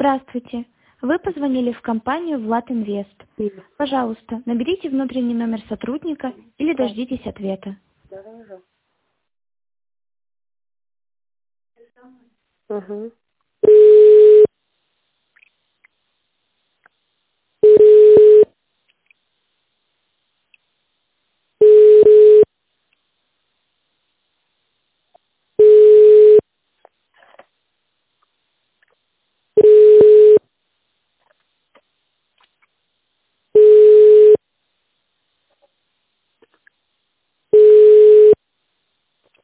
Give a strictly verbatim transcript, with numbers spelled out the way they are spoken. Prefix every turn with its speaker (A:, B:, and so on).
A: Здравствуйте. Вы позвонили в компанию Влад Инвест. Пожалуйста, наберите внутренний номер сотрудника или дождитесь ответа.
B: Да, уже. Угу.